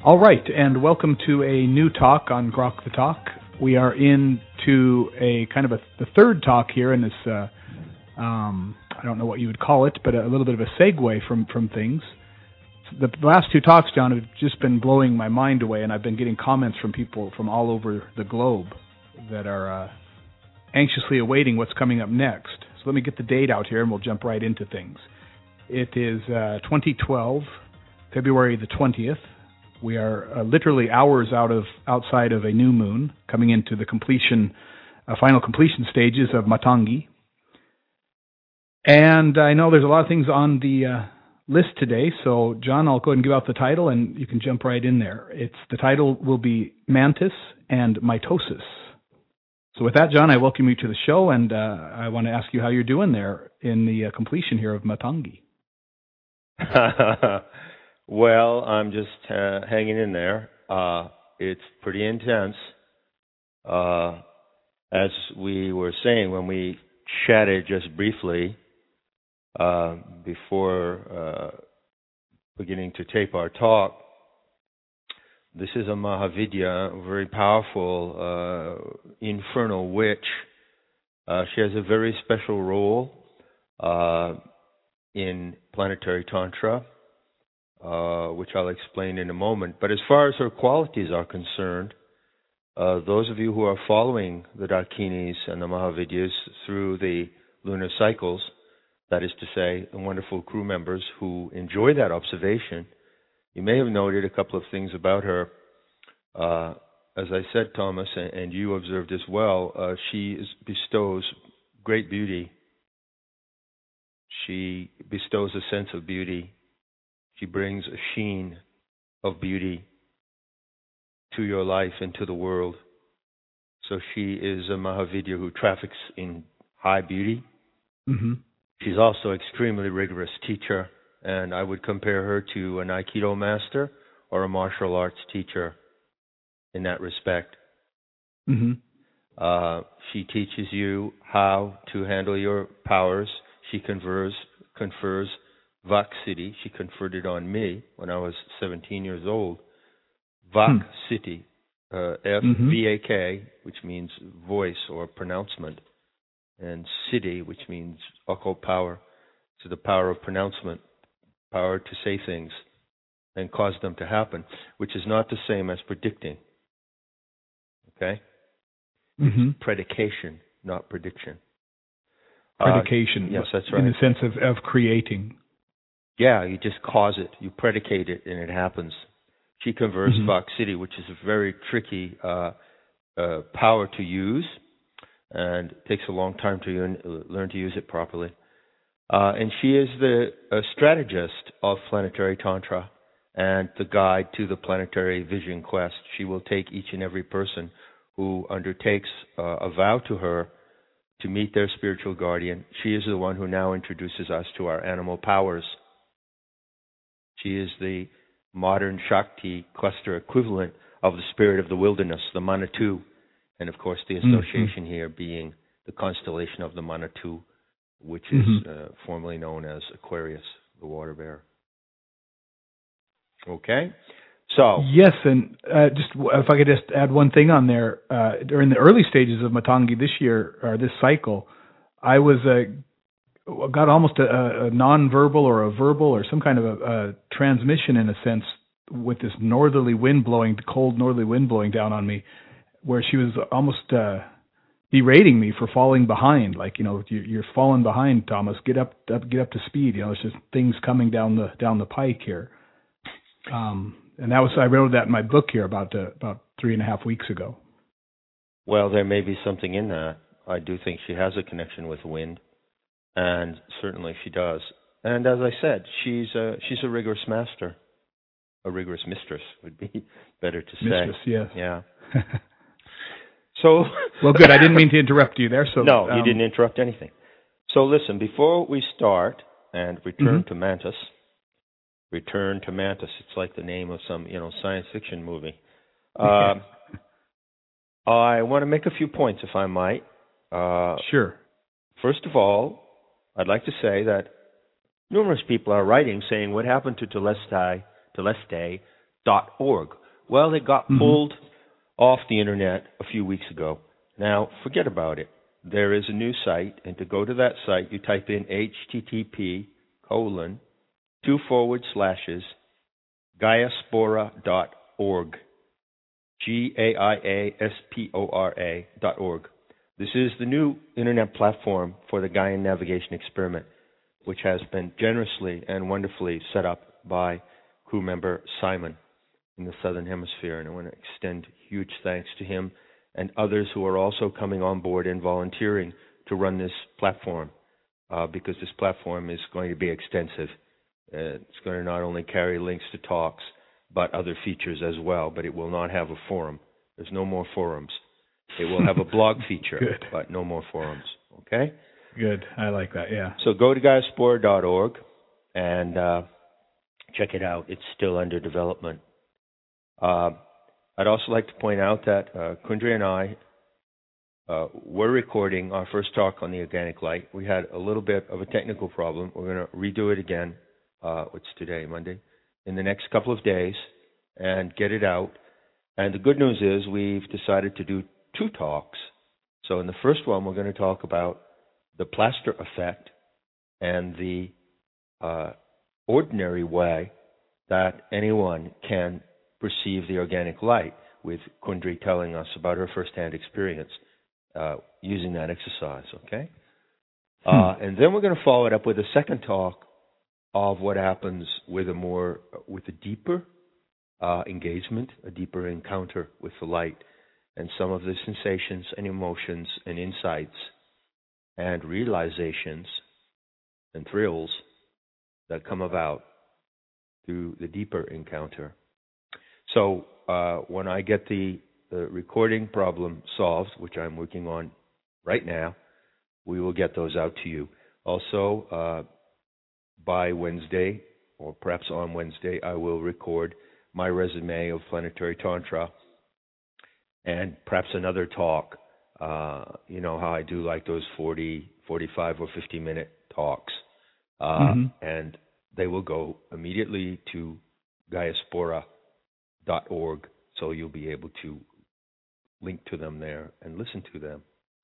All right, and welcome to a new talk on Grok the Talk. We are into a kind of the third talk here in this, I don't know what you would call it, but a little bit of a segue from things. The last two talks, John, have just been blowing my mind away, and I've been getting comments from people from all over the globe that are anxiously awaiting what's coming up next. So let me get the date out here, and we'll jump right into things. It is 2012, February the 20th. We are literally hours outside of a new moon, coming into the final completion stages of Matangi. And I know there's a lot of things on the list today, so John, I'll go ahead and give out the title, and you can jump right in there. The title will be Mantis and Mitosis. So with that, John, I welcome you to the show, and I want to ask you how you're doing there in the completion here of Matangi. Well, I'm just hanging in there. It's pretty intense. As we were saying when we chatted just briefly before beginning to tape our talk, this is a Mahavidya, a very powerful infernal witch. She has a very special role in planetary Tantra, which I'll explain in a moment. But as far as her qualities are concerned, those of you who are following the Dakinis and the Mahavidyas through the lunar cycles, that is to say, the wonderful crew members who enjoy that observation, you may have noted a couple of things about her. As I said, Thomas, and you observed as well, she bestows great beauty. She bestows a sense of beauty. She brings a sheen of beauty to your life and to the world. So she is a Mahavidya who traffics in high beauty. Mm-hmm. She's also an extremely rigorous teacher, and I would compare her to an Aikido master or a martial arts teacher in that respect. Mm-hmm. She teaches you how to handle your powers. She confers Vak Siddhi. She conferred it on me when I was 17 years old. Vak Siddhi, V-A-K, which means voice or pronouncement, and Siddhi, which means occult power. So the power of pronouncement, power to say things and cause them to happen, which is not the same as predicting. Okay? Mm-hmm. It's predication, not prediction. Predication. Yes, that's right. In the sense of creating. Yeah, you just cause it. You predicate it, and it happens. She converts Vak Siddhi, which is a very tricky power to use, and it takes a long time to learn to use it properly. And she is the strategist of planetary Tantra and the guide to the planetary vision quest. She will take each and every person who undertakes a vow to her to meet their spiritual guardian. She is the one who now introduces us to our animal powers. She is the modern Shakti cluster equivalent of the spirit of the wilderness, the Manatu, and of course the association here being the constellation of the Manatu, which is formerly known as Aquarius, the water bear. Okay? So yes, and just if I could just add one thing on there, during the early stages of Matangi this year, or this cycle, I was got almost a non-verbal or a verbal or some kind of a transmission in a sense with this northerly wind blowing, the cold northerly wind blowing down on me, where she was almost berating me for falling behind. Like, you're falling behind, Thomas. Get up to speed. It's just things coming down the pike here. And I wrote that in my book here about 3.5 weeks ago. Well, there may be something in that. I do think she has a connection with wind. And certainly she does. And as I said, she's a rigorous master. A rigorous mistress would be better to say. Mistress, yes. Yeah. So well, good. I didn't mean to interrupt you there. So no, you didn't interrupt anything. So listen, before we start and return to Mantis, it's like the name of some science fiction movie. I want to make a few points, if I might. Sure. First of all, I'd like to say that numerous people are writing saying, what happened to Teleste, .org. Well, it got pulled off the internet a few weeks ago. Now, forget about it. There is a new site, and to go to that site, you type in http://gaiaspora.org. GAIASPORA.org. This is the new internet platform for the Gaian Navigation Experiment, which has been generously and wonderfully set up by crew member Simon in the Southern Hemisphere. And I want to extend huge thanks to him and others who are also coming on board and volunteering to run this platform, because this platform is going to be extensive. It's going to not only carry links to talks, but other features as well, but it will not have a forum. There's no more forums. It will have a blog feature, but no more forums, okay? Good. I like that, yeah. So go to gaiaspora.org and check it out. It's still under development. I'd also like to point out that Kundry and I were recording our first talk on the organic light. We had a little bit of a technical problem. We're going to redo it again. What's today, Monday? In the next couple of days and get it out. And the good news is we've decided to do 2 talks. So in the first one, we're going to talk about the plaster effect and the ordinary way that anyone can perceive the organic light, with Kundry telling us about her firsthand experience using that exercise, okay? And then we're going to follow it up with a second talk of what happens with a deeper engagement, a deeper encounter with the light, and some of the sensations and emotions and insights and realizations and thrills that come about through the deeper encounter. So when I get the recording problem solved, which I'm working on right now, we will get those out to you. Also, by Wednesday, or perhaps on Wednesday, I will record my resume of Planetary Tantra and perhaps another talk. You know how I do like those 40, 45, or 50-minute talks. And they will go immediately to gaiaspora.org, so you'll be able to link to them there and listen to them.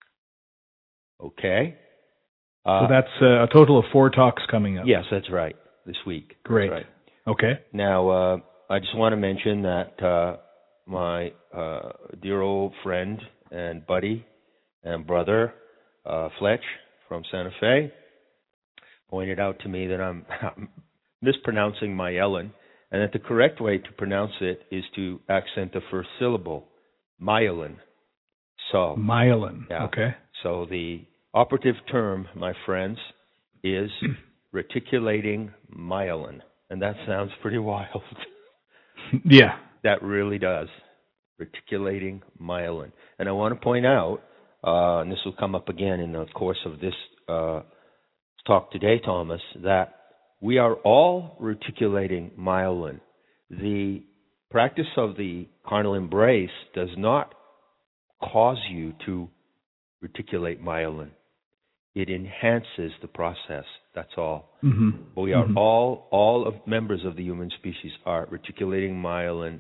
Okay? So that's a total of 4 talks coming up. Yes, that's right, this week. Great. Right. Okay. Now, I just want to mention that my dear old friend and buddy and brother, Fletch from Santa Fe, pointed out to me that I'm mispronouncing myelin, and that the correct way to pronounce it is to accent the first syllable, myelin. So myelin, yeah. Okay. So the operative term, my friends, is reticulating myelin, and that sounds pretty wild. Yeah. That really does. Reticulating myelin. And I want to point out, and this will come up again in the course of this talk today, Thomas, that we are all reticulating myelin. The practice of the carnal embrace does not cause you to reticulate myelin. It enhances the process. That's all. We are all of members of the human species are reticulating myelin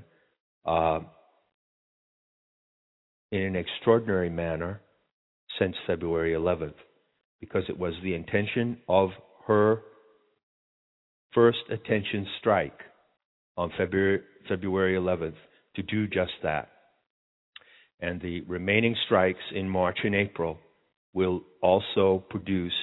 in an extraordinary manner since February 11th, because it was the intention of her first attention strike on February 11th to do just that. And the remaining strikes in March and April will also produce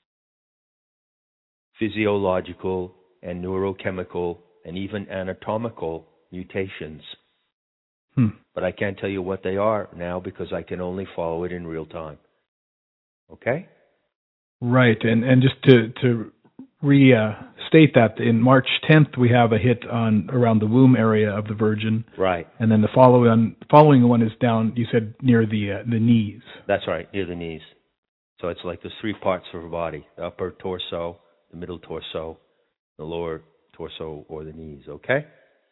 physiological and neurochemical and even anatomical mutations. But I can't tell you what they are now because I can only follow it in real time. Okay? Right. And just to restate that, in March 10th we have a hit on around the womb area of the Virgin. Right. And then the following one is down, you said, near the knees. That's right, near the knees. So it's like there's 3 parts of her body: the upper torso, the middle torso, the lower torso, or the knees. Okay?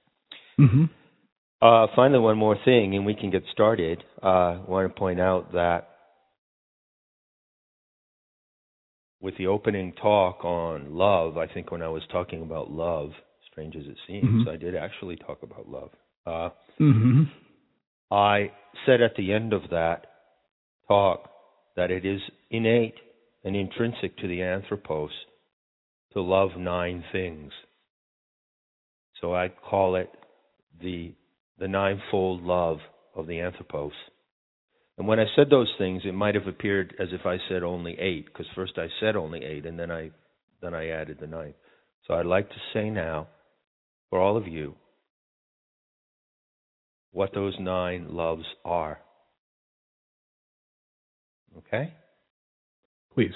Finally, one more thing, and we can get started. I want to point out that with the opening talk on love, I think when I was talking about love strange as it seems, I did actually talk about love. I said at the end of that talk that it is innate and intrinsic to the Anthropos to love 9 things. So I call it the ninefold love of the Anthropos. And when I said those things, it might have appeared as if I said only 8, because first I said only 8, and then I added the 9th. So I'd like to say now, for all of you, what those 9 loves are. Okay? Please.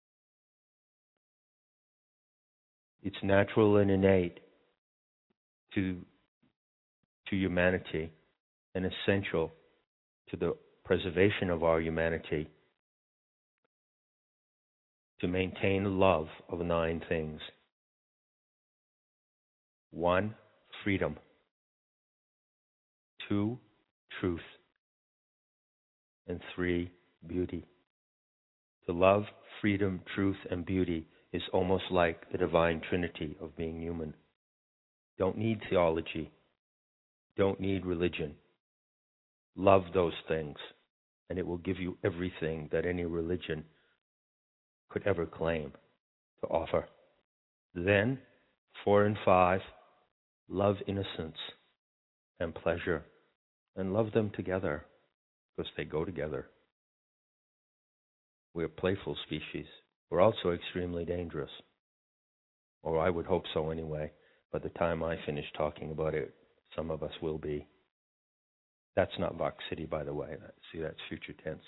It's natural and innate to humanity and essential to the preservation of our humanity to maintain love of 9 things. 1, freedom. 2, truth. And 3, beauty. To love, freedom, truth, and beauty is almost like the divine trinity of being human. Don't need theology. Don't need religion. Love those things, and it will give you everything that any religion could ever claim to offer. Then, 4 and 5, love innocence and pleasure, and love them together, because they go together. We're a playful species. We're also extremely dangerous. Or I would hope so anyway. By the time I finish talking about it, some of us will be. That's not Vox City, by the way. See, that's future tense.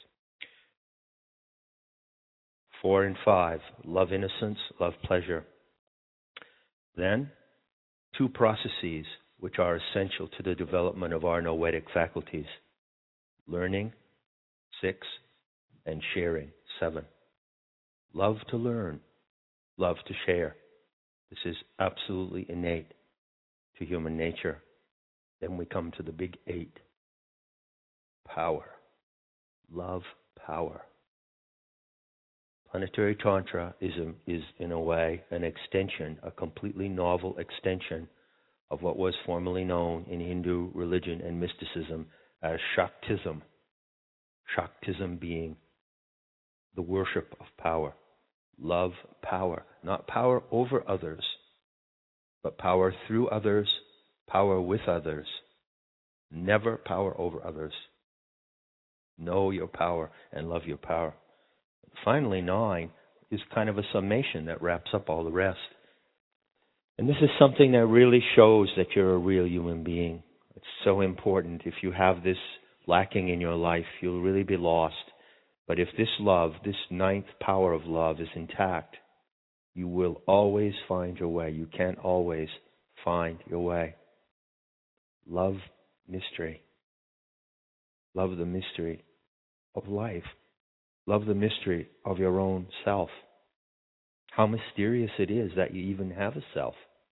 4 and 5, love innocence, love pleasure. Then, 2 processes which are essential to the development of our noetic faculties. Learning, 6, and sharing, 7. Love to learn, love to share. This is absolutely innate to human nature. Then we come to the big 8. Power. Love, power. Planetary Tantra is in a way an extension, a completely novel extension of what was formerly known in Hindu religion and mysticism as Shaktism. Shaktism being the worship of power. Love, power. Not power over others, but power through others, power with others. Never power over others. Know your power and love your power. Finally, 9 is kind of a summation that wraps up all the rest. And this is something that really shows that you're a real human being. It's so important. If you have this lacking in your life, you'll really be lost. But if this love, this 9th power of love is intact, you will always find your way. You can't always find your way. Love mystery. Love the mystery of life. Love the mystery of your own self. How mysterious it is that you even have a self.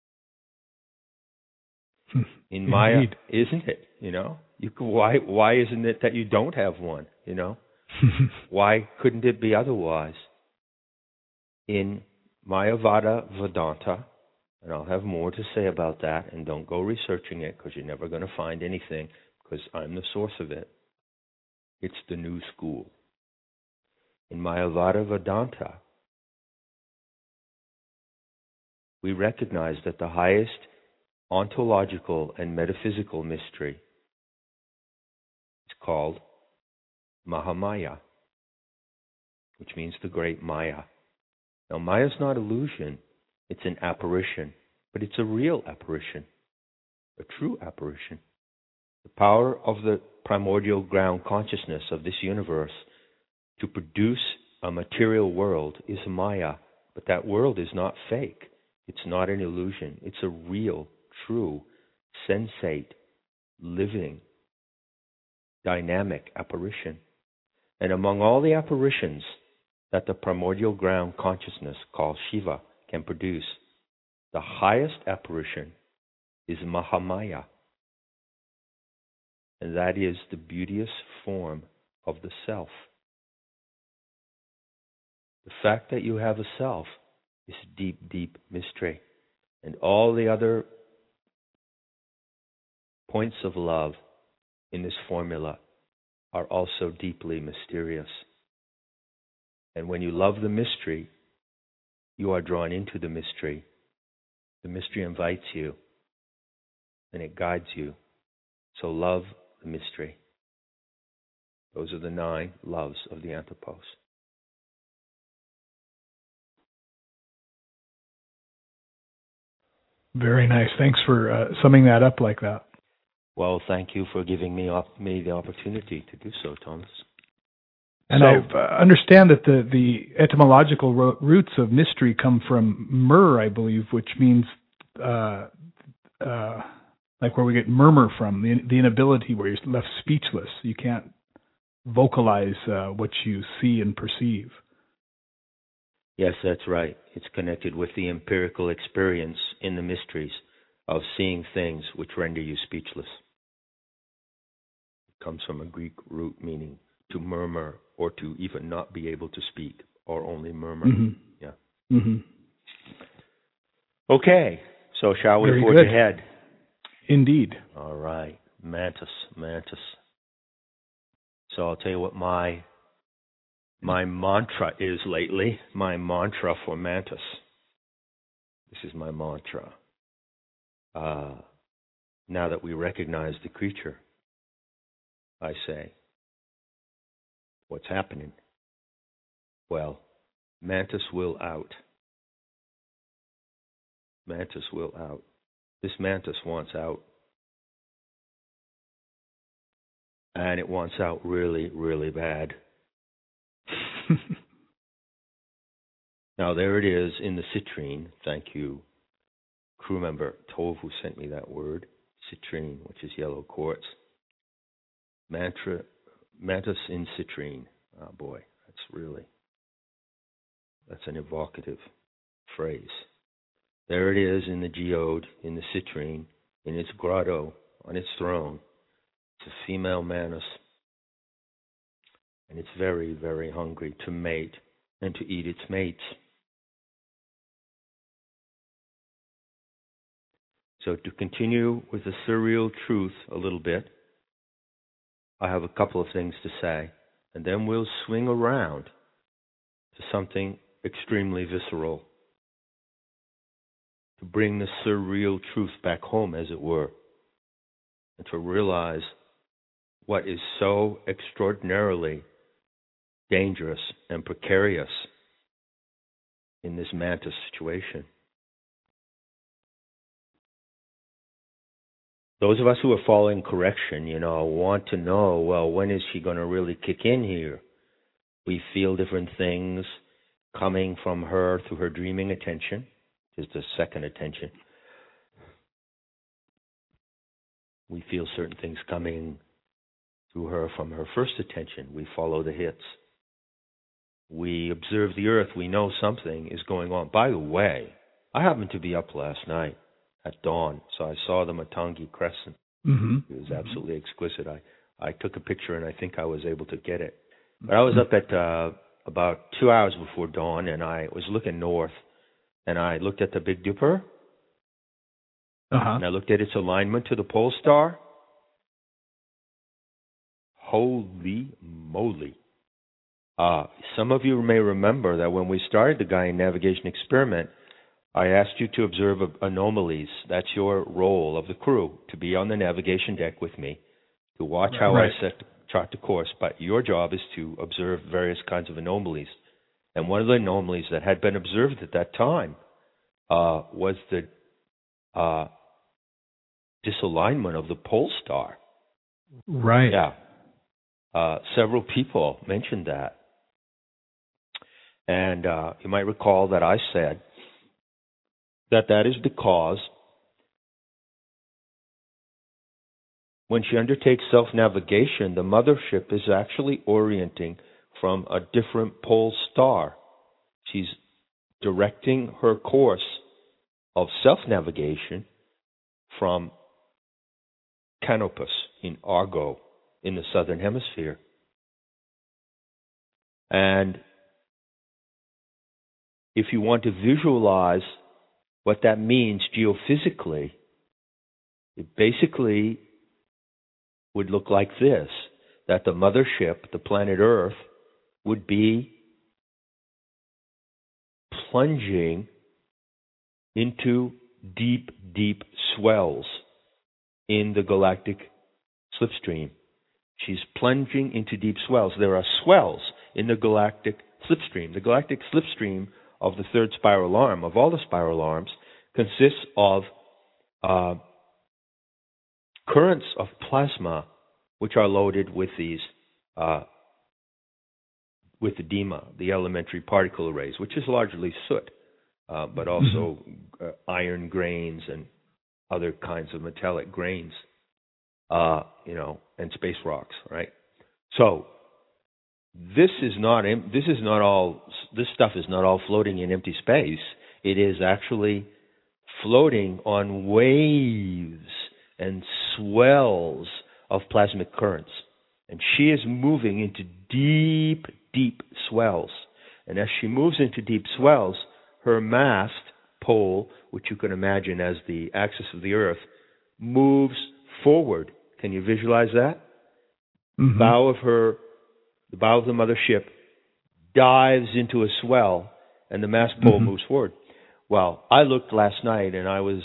In Maya, isn't it? You know, why isn't it that you don't have one? You know, why couldn't it be otherwise? In Mayavada Vedanta, and I'll have more to say about that, and don't go researching it because you're never going to find anything, because I'm the source of it. It's the new school. In Mayavada Vedanta, we recognize that the highest ontological and metaphysical mystery is called Mahamaya, which means the great Maya. Now, Maya is not illusion, it's an apparition, but it's a real apparition, a true apparition. The power of the primordial ground consciousness of this universe to produce a material world is Maya, but that world is not fake. It's not an illusion. It's a real, true, sensate, living, dynamic apparition. And among all the apparitions that the primordial ground consciousness called Shiva can produce, the highest apparition is Mahamaya. And that is the beauteous form of the self. The fact that you have a self is deep, deep mystery. And all the other points of love in this formula are also deeply mysterious. And when you love the mystery, you are drawn into the mystery. The mystery invites you, and it guides you. So love the mystery. Those are the 9 loves of the Anthropos. Very nice. Thanks for summing that up like that. Well, thank you for giving me the opportunity to do so, Thomas. And I understand that the etymological roots of mystery come from myrrh, I believe, which means like where we get murmur from, the inability where you're left speechless. You can't vocalize what you see and perceive. Yes, that's right. It's connected with the empirical experience in the mysteries of seeing things which render you speechless. It comes from a Greek root meaning to murmur or to even not be able to speak or only murmur. Mm-hmm. Yeah. Mm-hmm. Okay, so shall we Very forge good. ahead? Indeed. All right, Mantis. So I'll tell you what my mantra is lately. My mantra for Mantis. This is my mantra. Now that we recognize the creature, I say, what's happening? Well, Mantis will out. Mantis will out. This Mantis wants out. And it wants out really, really bad. Now, there it is in the citrine. Thank you, crew member Tove, who sent me that word. Citrine, which is yellow quartz. Mantis in citrine. Oh, boy, that's an evocative phrase. There it is in the geode, in the citrine, in its grotto, on its throne. It's a female Mantis. And it's very, very hungry to mate and to eat its mates. So to continue with the surreal truth a little bit, I have a couple of things to say, and then we'll swing around to something extremely visceral, to bring the surreal truth back home, as it were, and to realize what is so extraordinarily dangerous and precarious in this Mantis situation. Those of us who are following correction, want to know, well, when is she going to really kick in here? We feel different things coming from her through her dreaming attention, is the second attention. We feel certain things coming through her from her first attention. We follow the hits. We observe the earth. We know something is going on. By the way, I happened to be up last night at dawn, so I saw the Matangi Crescent. Mm-hmm. It was absolutely exquisite. I took a picture, and I think I was able to get it. But I was up at about 2 hours before dawn, and I was looking north, and I looked at the Big Dipper, and I looked at its alignment to the pole star. Holy moly. Some of you may remember that when we started the Gaian Navigation Experiment, I asked you to observe anomalies. That's your role of the crew, to be on the navigation deck with me, to watch how I chart the course. But your job is to observe various kinds of anomalies. And one of the anomalies that had been observed at that time was the disalignment of the pole star. Right. Yeah. Several people mentioned that. And you might recall that I said that is because when she undertakes self-navigation, the mothership is actually orienting from a different pole star. She's directing her course of self-navigation from Canopus in Argo in the southern hemisphere. And if you want to visualize what that means geophysically, it basically would look like this, that the mothership, the planet Earth, would be plunging into deep, deep swells in the galactic slipstream. She's plunging into deep swells. There are swells in the galactic slipstream. The galactic slipstream of the third spiral arm, of all the spiral arms, consists of currents of plasma which are loaded with these with the DEMA, the elementary particle arrays, which is largely soot, but also iron grains and other kinds of metallic grains, and space rocks, right? So this stuff is not all floating in empty space. It is actually floating on waves and swells of plasmic currents. And she is moving into deep, deep swells. And as she moves into deep swells, her mast pole, which you can imagine as the axis of the Earth, moves forward. Can you visualize that? Mm-hmm. The bow of the mothership dives into a swell, and the mast pole moves forward. Well, I looked last night, and I was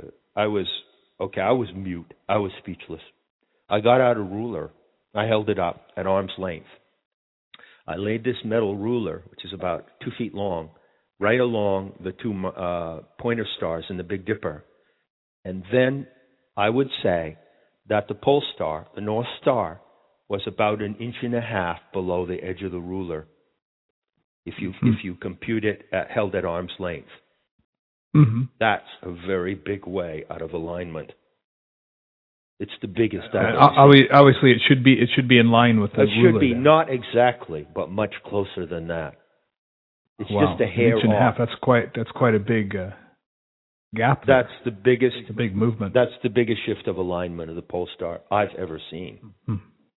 mute. I was speechless. I got out a ruler. I held it up at arm's length. I laid this metal ruler, which is about 2 feet long, right along the two pointer stars in the Big Dipper. And then I would say that the pole star, the North Star, was about 1.5 inches below the edge of the ruler, if you compute it held at arm's length. Mm-hmm. That's a very big way out of alignment. It's the biggest. Obviously, it should be in line with the ruler. It should be, not exactly, but much closer than that. It's just a hair 1.5 inches. That's quite a big gap. That's the biggest. It's a big movement. That's the biggest shift of alignment of the pole star I've ever seen. Mm-hmm.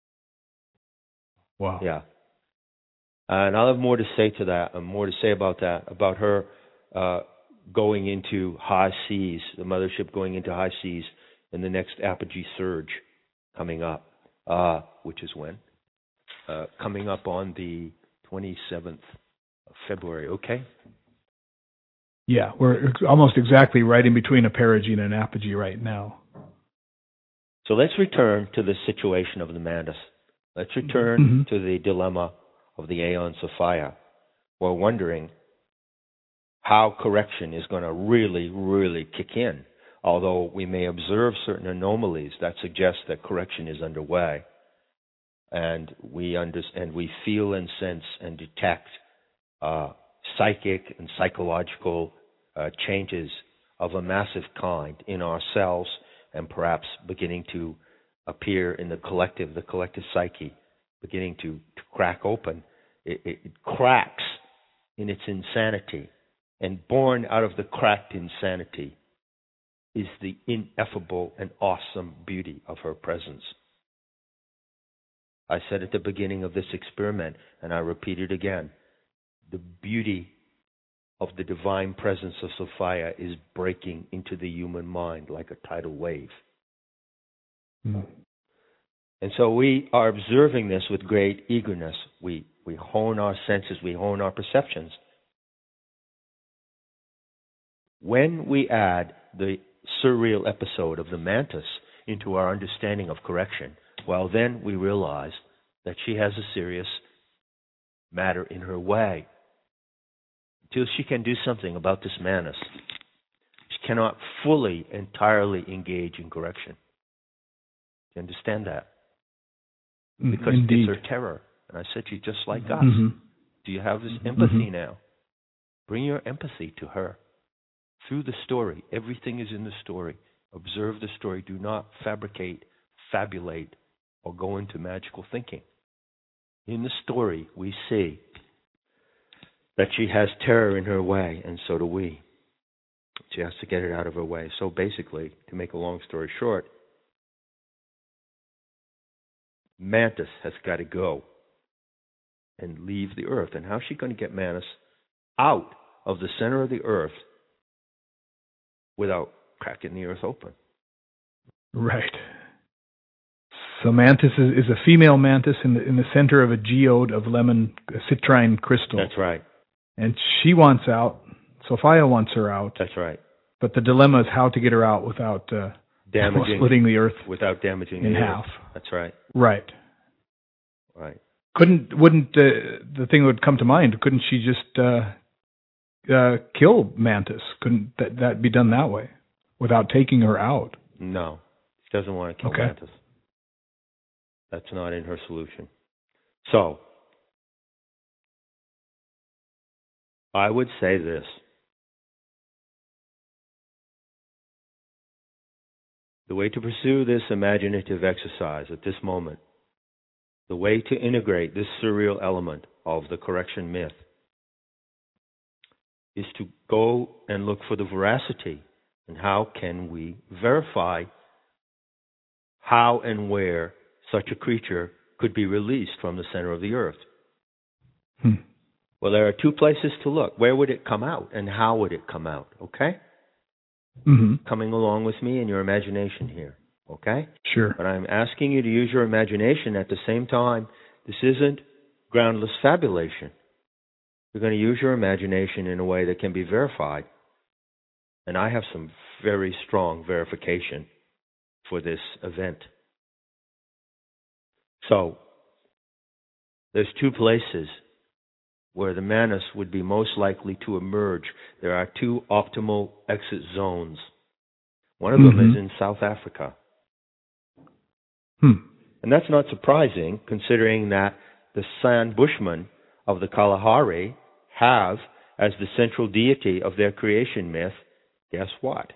Wow. Yeah. And I'll have more to say to that, and more to say about that, about her going into high seas, the mothership going into high seas in the next apogee surge coming up, which is when? Coming up on the 27th of February, okay? Yeah, we're almost exactly right in between a perigee and an apogee right now. So let's return to the situation of the Mantis. Let's return to the dilemma of the Aeon Sophia. We're wondering how correction is going to really, really kick in. Although we may observe certain anomalies that suggest that correction is underway, and we feel and sense and detect psychic and psychological changes of a massive kind in ourselves, and perhaps beginning to appear in the collective psyche, beginning to crack open. It cracks in its insanity, and born out of the cracked insanity is the ineffable and awesome beauty of her presence. I said at the beginning of this experiment, and I repeat it again, the beauty of the divine presence of Sophia is breaking into the human mind like a tidal wave. Mm. And so we are observing this with great eagerness. We hone our senses, we hone our perceptions. When we add the surreal episode of the Mantis into our understanding of correction, well, then we realize that she has a serious matter in her way. Until she can do something about this Mantis, she cannot fully, entirely engage in correction. Do you understand that? Because Indeed. It's her terror. And I said, she's just like us. Mm-hmm. Do you have this empathy now? Bring your empathy to her. Through the story, everything is in the story. Observe the story. Do not fabricate, fabulate, or go into magical thinking. In the story, we see that she has terror in her way, and so do we. She has to get it out of her way. So basically, to make a long story short, Mantis has got to go and leave the Earth. And how's she going to get Mantis out of the center of the Earth without cracking the earth open. Right. So mantis is a female mantis in the center of a geode of lemon citrine crystal. That's right. And she wants out. Sophia wants her out. That's right. But the dilemma is how to get her out without splitting the earth without damaging in the half. Earth. That's right. Right. Right. Wouldn't the thing that would come to mind? Couldn't she just kill Mantis? Couldn't that be done that way without taking her out? No, she doesn't want to kill Mantis. That's not in her solution. So I would say this. The way to pursue this imaginative exercise at this moment, the way to integrate this surreal element of the correction myth, is to go and look for the veracity and how can we verify how and where such a creature could be released from the center of the earth. Well, there are two places to look. Where would it come out and how would it come out? Okay? Coming along with me in your imagination here. Okay? Sure. But I'm asking you to use your imagination at the same time. This isn't groundless fabulation. You're going to use your imagination in a way that can be verified. And I have some very strong verification for this event. So, there's two places where the Manus would be most likely to emerge. There are two optimal exit zones. One of them is in South Africa. And that's not surprising, considering that the San Bushmen of the Kalahari have, as the central deity of their creation myth, guess what?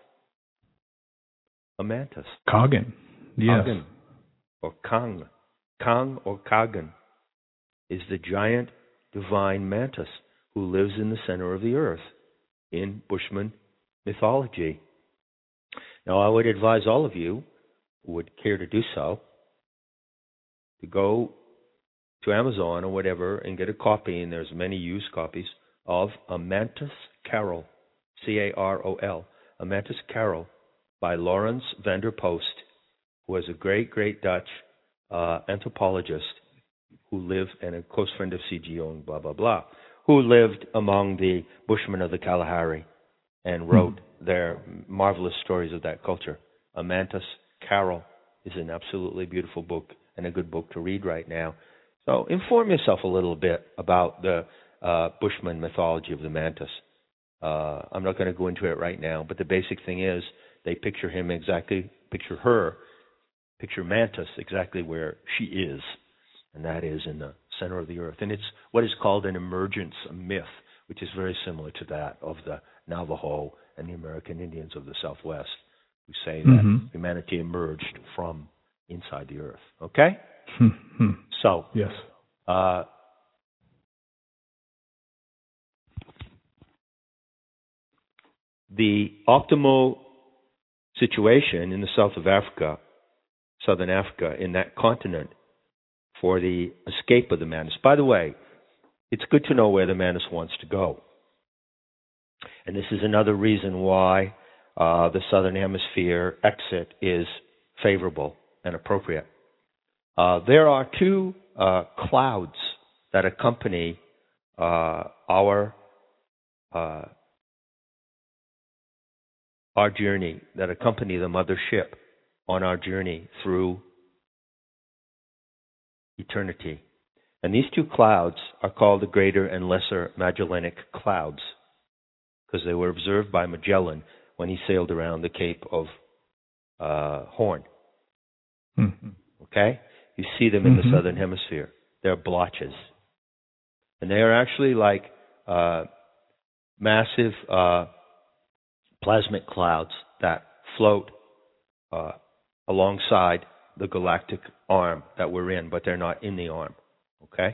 A mantis. Kagan. Yes. Kagan, or Kang. Kang or Kagan is the giant divine mantis who lives in the center of the earth in Bushman mythology. Now, I would advise all of you who would care to do so to go to Amazon or whatever and get a copy, and there's many used copies, of A Mantis Carol, C-A-R-O-L, A Mantis Carol by Lawrence van der Post, who was a great, great Dutch anthropologist who lived, and a close friend of C.G. Jung, blah, blah, blah, who lived among the Bushmen of the Kalahari and wrote their marvelous stories of that culture. A Mantis Carol is an absolutely beautiful book and a good book to read right now. So inform yourself a little bit about the Bushman mythology of the mantis. I'm not going to go into it right now, but the basic thing is they picture Mantis exactly where she is, and that is in the center of the earth. And it's what is called an emergence myth, which is very similar to that of the Navajo and the American Indians of the Southwest, who say that humanity emerged from inside the earth. Okay? So, yes. The optimal situation in the south of Africa, southern Africa, in that continent, for the escape of the mantis. By the way, it's good to know where the mantis wants to go. And this is another reason why the southern hemisphere exit is favorable and appropriate. There are two clouds that accompany our journey, that accompany the mothership on our journey through eternity. And these two clouds are called the Greater and Lesser Magellanic Clouds because they were observed by Magellan when he sailed around the Cape of Horn. Okay? You see them in the southern hemisphere. They're blotches. And they are actually like massive plasmic clouds that float alongside the galactic arm that we're in, but they're not in the arm. Okay?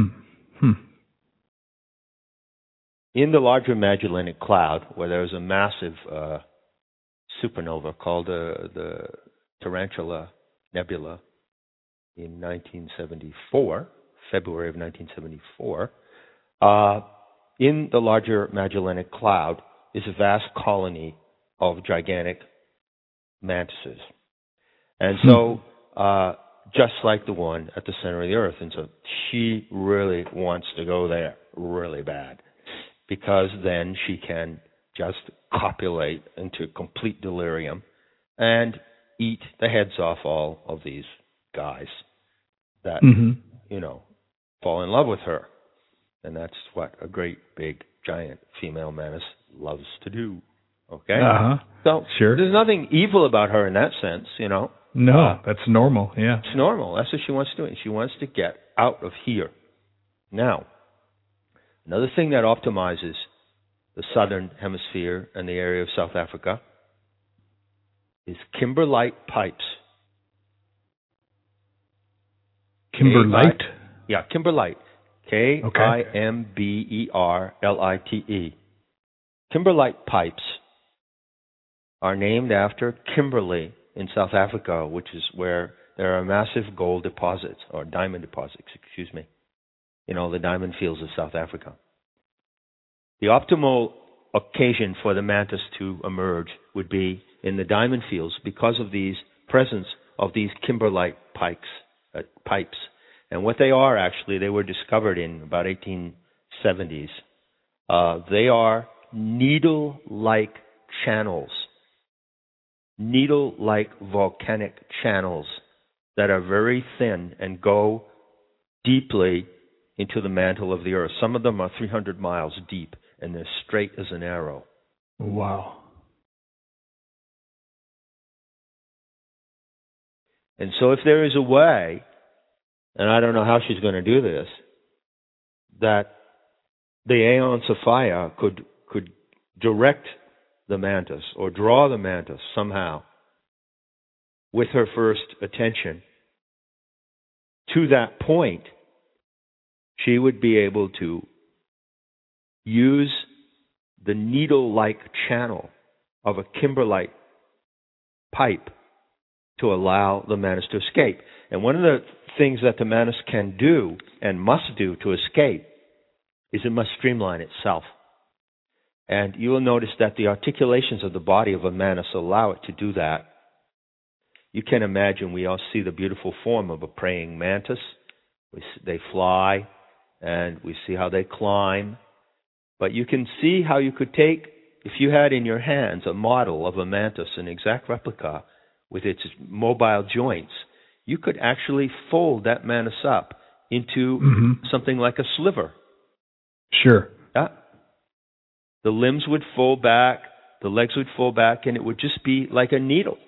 In the larger Magellanic Cloud, where there's a massive supernova called the Tarantula Nebula in 1974, February of 1974, in the larger Magellanic Cloud is a vast colony of gigantic mantises. And so, just like the one at the center of the earth. And so she really wants to go there really bad, because then she can just copulate into complete delirium and eat the heads off all of these guys that, fall in love with her. And that's what a great, big, giant female mantis loves to do. Okay? So there's nothing evil about her in that sense, No, that's normal, yeah. It's normal. That's what she wants to do. She wants to get out of here. Now, another thing that optimizes the southern hemisphere and the area of South Africa is kimberlite pipes. Kimberlite? Yeah, kimberlite. Kimberlite. Kimberlite pipes are named after Kimberley in South Africa, which is where there are massive gold deposits, or diamond deposits, the diamond fields of South Africa. The optimal occasion for the mantis to emerge would be in the diamond fields because of these presence of these kimberlite pipes. And what they are, actually, they were discovered in about 1870s. They are needle-like channels, needle-like volcanic channels that are very thin and go deeply into the mantle of the earth. Some of them are 300 miles deep, and they're straight as an arrow. Wow. And so if there is a way, and I don't know how she's going to do this, that the Aeon Sophia could direct the mantis or draw the mantis somehow with her first attention to that point, she would be able to use the needle-like channel of a kimberlite pipe to allow the mantis to escape. And one of the things that the mantis can do and must do to escape is it must streamline itself. And you will notice that the articulations of the body of a mantis allow it to do that. You can imagine, we all see the beautiful form of a praying mantis. They fly, and we see how they climb. But you can see how you could take, if you had in your hands a model of a mantis, an exact replica with its mobile joints, you could actually fold that mantis up into something like a sliver. Sure. Yeah. The limbs would fold back, the legs would fold back, and it would just be like a needle.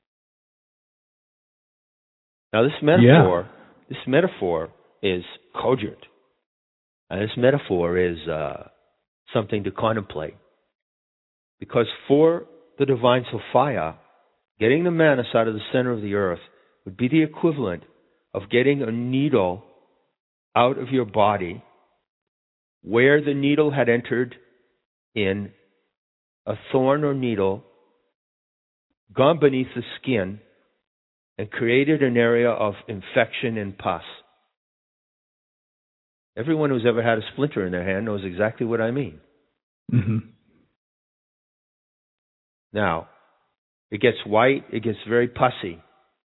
Now, this metaphor is cogent. And this metaphor is something to contemplate. Because for the divine Sophia, getting the mantis out of the center of the earth would be the equivalent of getting a needle out of your body where the needle had entered in a thorn or needle, gone beneath the skin, and created an area of infection and pus. Everyone who's ever had a splinter in their hand knows exactly what I mean. Now, it gets white, it gets very pussy.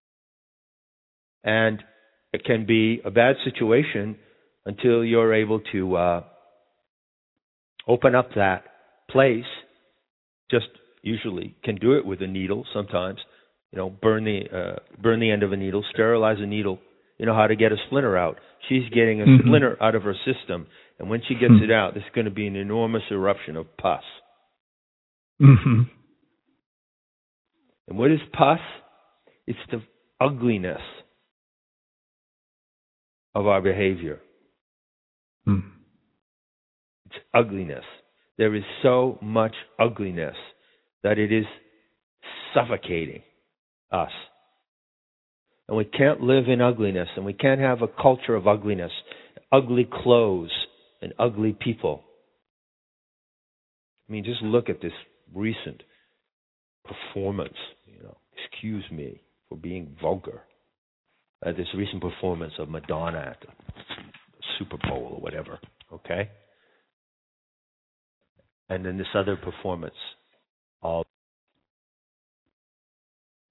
And it can be a bad situation until you're able to open up that place. Just usually can do it with a needle sometimes. Burn the end of a needle, sterilize a needle. You know how to get a splinter out. She's getting a splinter out of her system. And when she gets it out, there's going to be an enormous eruption of pus. And what is pus? It's the ugliness of our behavior. It's ugliness. There is so much ugliness that it is suffocating us. And we can't live in ugliness, and we can't have a culture of ugliness, ugly clothes and ugly people. I mean, just look at this recent performance, excuse me for being vulgar, this recent performance of Madonna at the Super Bowl or whatever, okay? And then this other performance of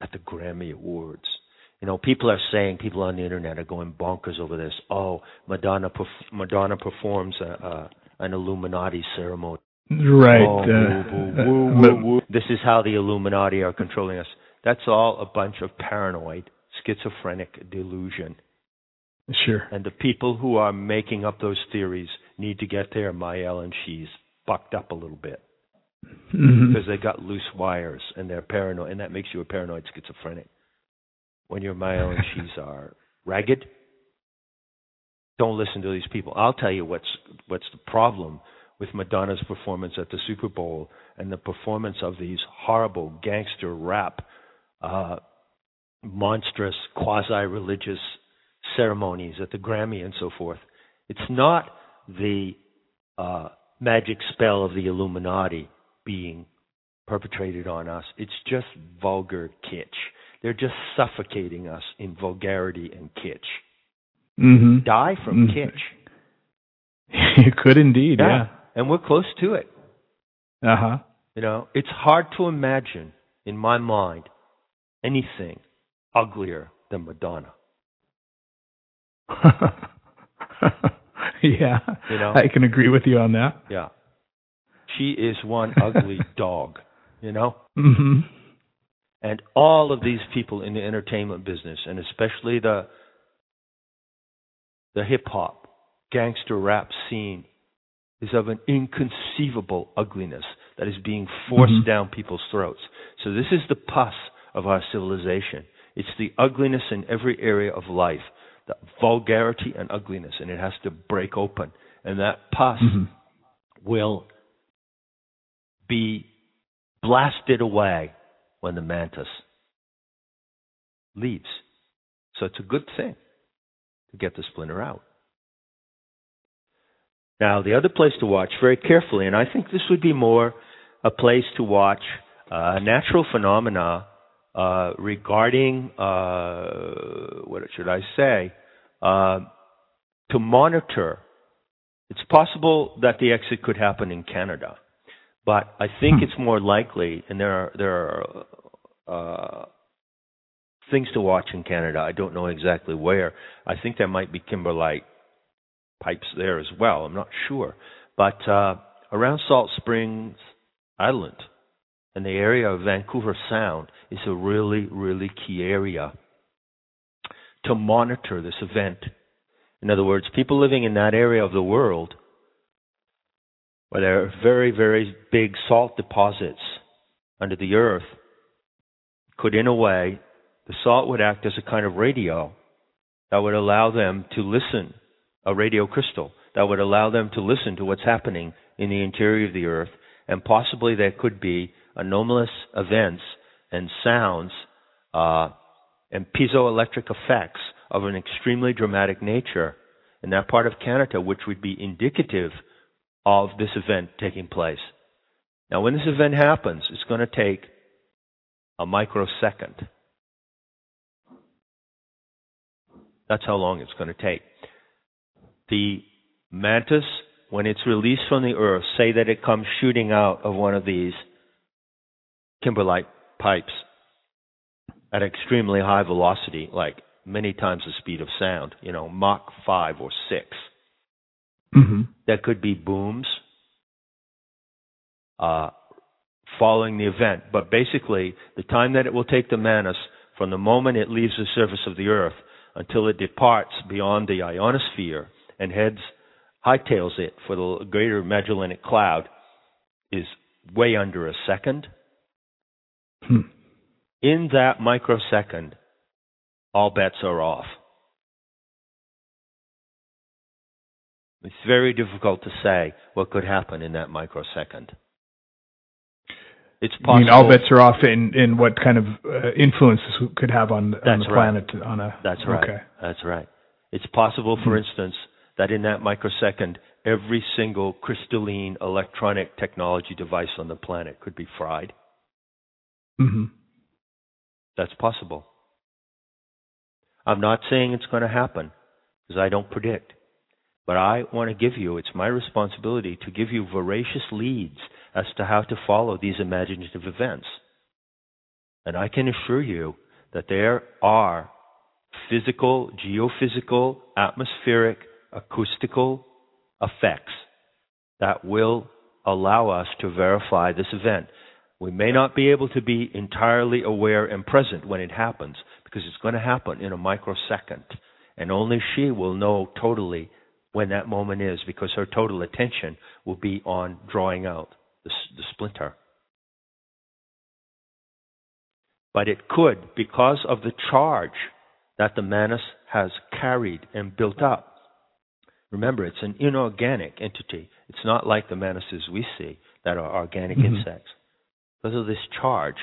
at the Grammy Awards. People on the internet are going bonkers over this. Oh, Madonna performs an Illuminati ceremony. Right. Oh, woo. This is how the Illuminati are controlling us. That's all a bunch of paranoid, schizophrenic delusion. Sure. And the people who are making up those theories need to get their Mael and She's bucked up a little bit. Because they got loose wires and they're paranoid, and that makes you a paranoid schizophrenic. When your Mael and She's are ragged, don't listen to these people. I'll tell you what's the problem with Madonna's performance at the Super Bowl and the performance of these horrible gangster rap, monstrous quasi-religious ceremonies at the Grammy and so forth. It's not the magic spell of the Illuminati being perpetrated on us. It's just vulgar kitsch. They're just suffocating us in vulgarity and kitsch. Die from kitsch. You could indeed, yeah. And we're close to it. It's hard to imagine, in my mind, anything uglier than Madonna. Yeah, I can agree with you on that. Yeah. She is one ugly dog, And all of these people in the entertainment business, and especially the hip-hop, gangster rap scene, is of an inconceivable ugliness that is being forced down people's throats. So this is the pus of our civilization. It's the ugliness in every area of life, the vulgarity and ugliness, and it has to break open. And that pus will be blasted away when the mantis leaves. So it's a good thing to get the splinter out. Now, the other place to watch very carefully, and I think this would be more a place to watch natural phenomena regarding, what should I say, to monitor. It's possible that the exit could happen in Canada, but I think it's more likely, and there are things to watch in Canada. I don't know exactly where. I think there might be kimberlite pipes there as well. I'm not sure. But around Salt Springs Island and the area of Vancouver Sound is a really, really key area to monitor this event. In other words, people living in that area of the world where there are very, very big salt deposits under the earth could, in a way, the salt would act as a kind of radio that would allow them to listen, a radio crystal, that would allow them to listen to what's happening in the interior of the earth, and possibly there could be anomalous events and sounds and piezoelectric effects of an extremely dramatic nature in that part of Canada, which would be indicative of this event taking place. Now, when this event happens, it's going to take a microsecond. That's how long it's going to take. The mantis, when it's released from the earth, say that it comes shooting out of one of these kimberlite pipes at extremely high velocity, like many times the speed of sound, Mach 5 or 6. There could be booms following the event. But basically, the time that it will take the mantis from the moment it leaves the surface of the earth until it departs beyond the ionosphere and hightails it for the Greater Magellanic Cloud is way under a second. In that microsecond, all bets are off. It's very difficult to say what could happen in that microsecond. It's possible. You mean all bets are off in what kind of influence this could have on the planet? That's right. Okay. That's right. It's possible, for instance, that in that microsecond, every single crystalline electronic technology device on the planet could be fried. That's possible. I'm not saying it's going to happen, because I don't predict. But I want to give you, it's my responsibility to give you voracious leads as to how to follow these imaginative events. And I can assure you that there are physical, geophysical, atmospheric, acoustical effects that will allow us to verify this event. We may not be able to be entirely aware and present when it happens, because it's going to happen in a microsecond. And only she will know totally when that moment is, because her total attention will be on drawing out the splinter. But it could, because of the charge that the Manus has carried and built up. Remember, it's an inorganic entity. It's not like the Manuses we see that are organic insects. Because of this charge,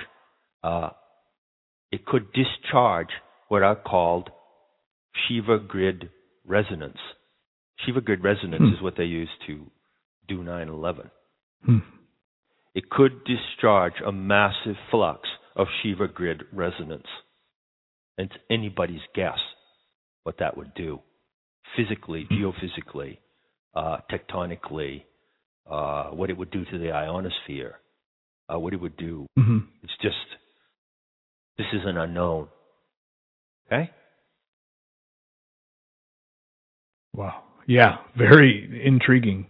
it could discharge what are called Shiva grid resonance. Shiva grid resonance is what they use to do 9/11. It could discharge a massive flux of Shiva grid resonance. And it's anybody's guess what that would do. Physically, geophysically, tectonically, what it would do to the ionosphere, what it would do. It's just, this is an unknown. Okay? Wow. Yeah, very intriguing.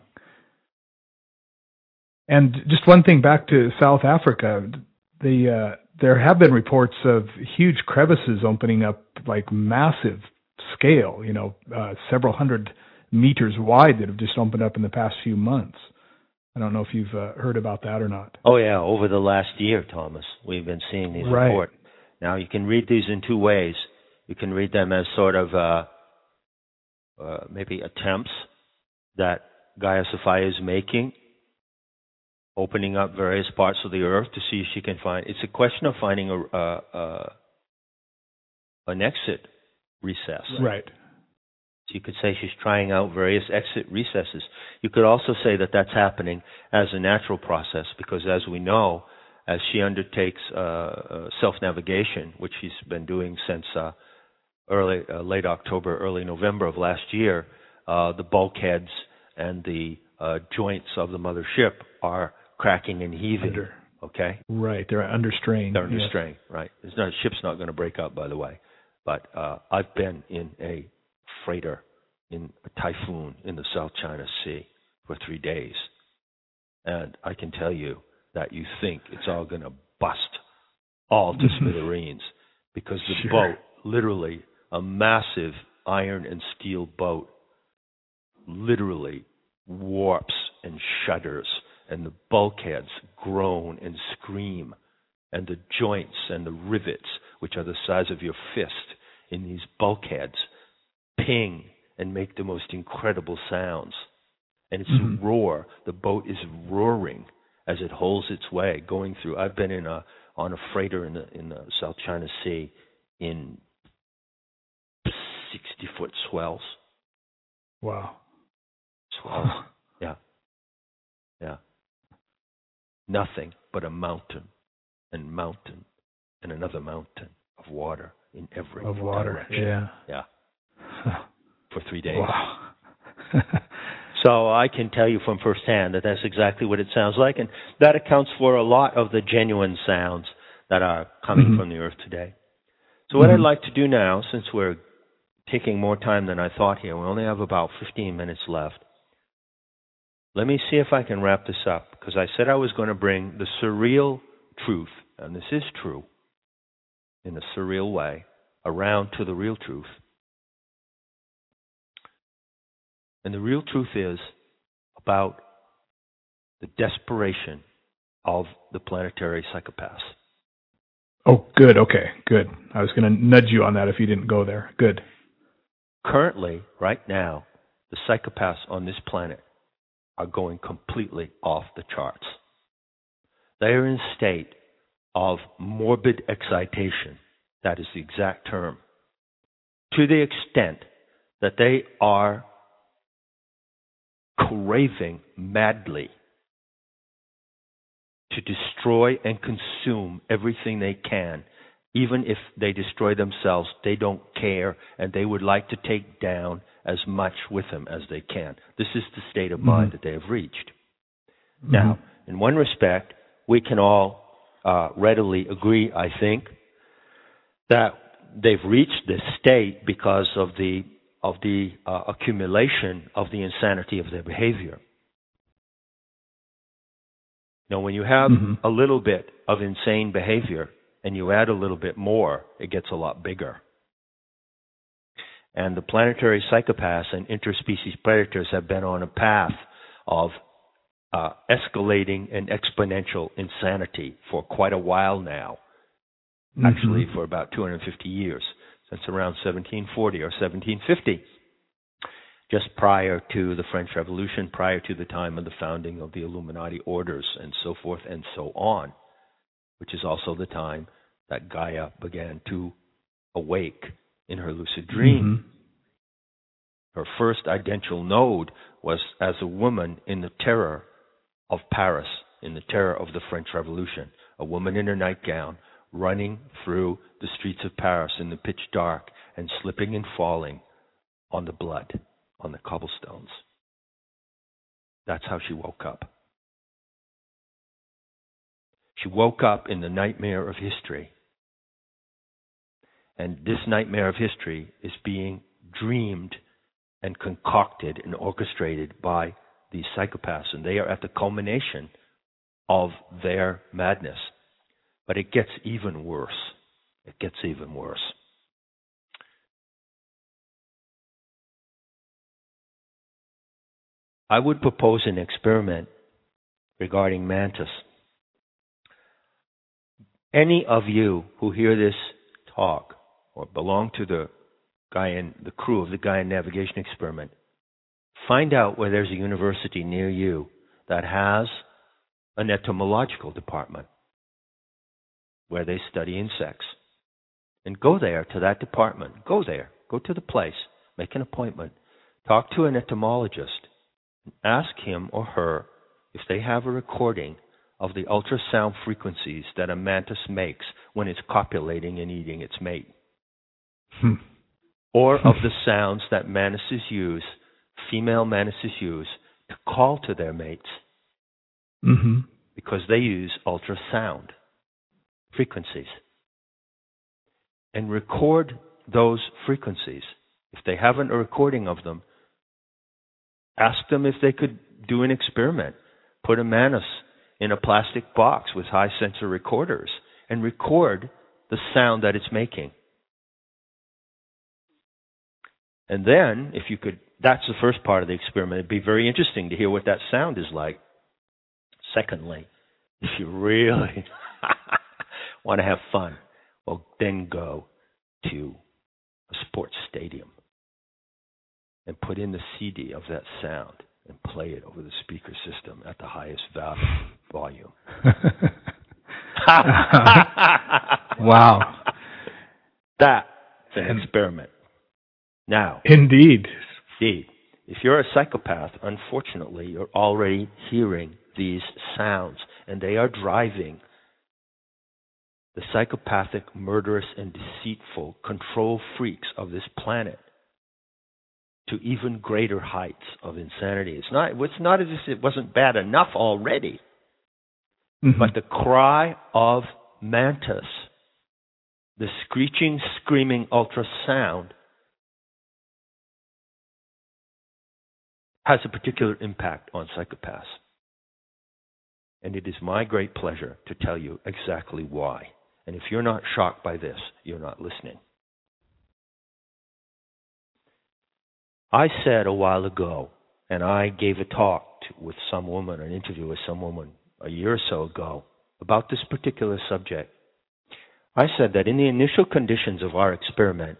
And just one thing back to South Africa, there have been reports of huge crevices opening up, like massive scale, several hundred meters wide, that have just opened up in the past few months. I don't know if you've heard about that or not. Oh, yeah. Over the last year, Thomas, we've been seeing these reports. Now, you can read these in two ways. You can read them as sort of maybe attempts that Gaia Sophia is making, opening up various parts of the earth to see if she can find. It's a question of finding an exit recess. Right. So you could say she's trying out various exit recesses. You could also say that that's happening as a natural process, because as we know, as she undertakes self-navigation, which she's been doing since late October, early November of last year, the bulkheads and the joints of the mothership are cracking and heaving. Okay? Right. They're under strain. They're under strain, right. Ship's not going to break up, by the way. But I've been in a freighter in a typhoon in the South China Sea for 3 days. And I can tell you that you think it's all going to bust all to smithereens, because the boat, literally a massive iron and steel boat, literally warps and shudders, and the bulkheads groan and scream, and the joints and the rivets, which are the size of your fist in these bulkheads, ping and make the most incredible sounds. And it's a roar. The boat is roaring as it holds its way, going through. I've been on a freighter in the South China Sea in 60-foot swells. Wow. Swells. Yeah. Nothing but a mountain and another mountain of water in every direction. Yeah. For 3 days. Wow. So I can tell you from firsthand that that's exactly what it sounds like, and that accounts for a lot of the genuine sounds that are coming from the earth today. So what I'd like to do now, since we're taking more time than I thought here, we only have about 15 minutes left. Let me see if I can wrap this up, because I said I was going to bring the surreal truth, and this is true, in a surreal way, around to the real truth. And the real truth is about the desperation of the planetary psychopaths. Oh, good. Okay, good. I was going to nudge you on that if you didn't go there. Good. Currently, right now, the psychopaths on this planet are going completely off the charts. They are in a state of morbid excitation. That is the exact term. To the extent that they are craving madly to destroy and consume everything they can. Even if they destroy themselves, they don't care, and they would like to take down as much with them as they can. This is the state of mind that they have reached. Now, in one respect, we can all readily agree, I think, that they've reached this state because of the accumulation of the insanity of their behavior. Now, when you have a little bit of insane behavior and you add a little bit more, it gets a lot bigger. And the planetary psychopaths and interspecies predators have been on a path of escalating and exponential insanity for quite a while now. Actually, for about 250 years, since around 1740 or 1750, just prior to the French Revolution, prior to the time of the founding of the Illuminati orders, and so forth and so on, which is also the time that Gaia began to awake in her lucid dream. Her first idential node was as a woman in the terror of Paris, in the terror of the French Revolution, a woman in her nightgown, running through the streets of Paris in the pitch dark and slipping and falling on the blood, on the cobblestones. That's how she woke up. She woke up in the nightmare of history. And this nightmare of history is being dreamed and concocted and orchestrated by these psychopaths. And they are at the culmination of their madness. But it gets even worse. It gets even worse. I would propose an experiment regarding Mantis. Any of you who hear this talk or belong to the crew of the Gaian Navigation Experiment, find out where there's a university near you that has an entomological department where they study insects. And go there to that department. Go there. Go to the place. Make an appointment. Talk to an entomologist. Ask him or her if they have a recording of the ultrasound frequencies that a mantis makes when it's copulating and eating its mate. Or of the sounds that mantises use, female mantises use, to call to their mates. Because they use ultrasound frequencies. And record those frequencies. If they haven't a recording of them, ask them if they could do an experiment. Put a mantis in a plastic box with high sensor recorders and record the sound that it's making. And then, if you could, that's the first part of the experiment. It'd be very interesting to hear what that sound is like. Secondly, if you really want to have fun, well, then go to a sports stadium and put in the CD of that sound and play it over the speaker system at the highest volume. Wow. That's an experiment. Now, Indeed. If you're a psychopath, unfortunately, you're already hearing these sounds, and they are driving the psychopathic, murderous, and deceitful control freaks of this planet to even greater heights of insanity. It's not as if it wasn't bad enough already, but the cry of Mantis, the screeching, screaming ultrasound, has a particular impact on psychopaths. And it is my great pleasure to tell you exactly why. And if you're not shocked by this, you're not listening. I said a while ago, and I gave a talk with some woman, an interview with some woman a year or so ago, about this particular subject. I said that in the initial conditions of our experiment,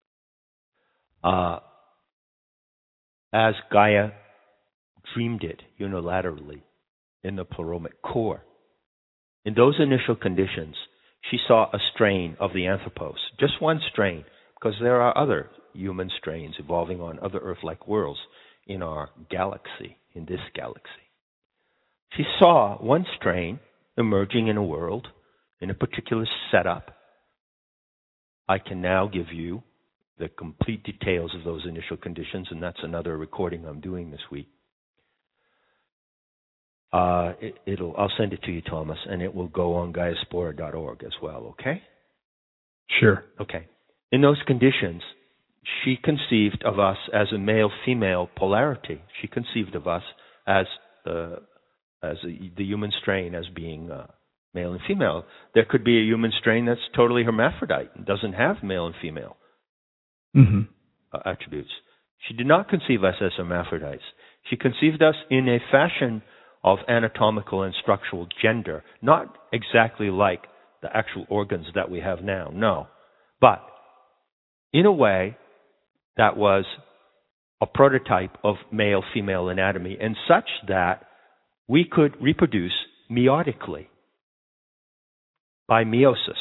as Gaia dreamed it unilaterally in the pleroma core, in those initial conditions, she saw a strain of the Anthropos, just one strain, because there are other human strains evolving on other Earth-like worlds in our galaxy, in this galaxy. She saw one strain emerging in a world, in a particular setup. I can now give you the complete details of those initial conditions, and that's another recording I'm doing this week. I'll send it to you, Thomas, and it will go on Gaiaspora.org as well, okay? Sure. Okay. In those conditions, she conceived of us as a male-female polarity. She conceived of us as the human strain as being male and female. There could be a human strain that's totally hermaphrodite and doesn't have male and female attributes. She did not conceive us as hermaphrodites. She conceived us in a fashion of anatomical and structural gender, not exactly like the actual organs that we have now, no. But in a way that was a prototype of male-female anatomy, and such that we could reproduce meiotically by meiosis.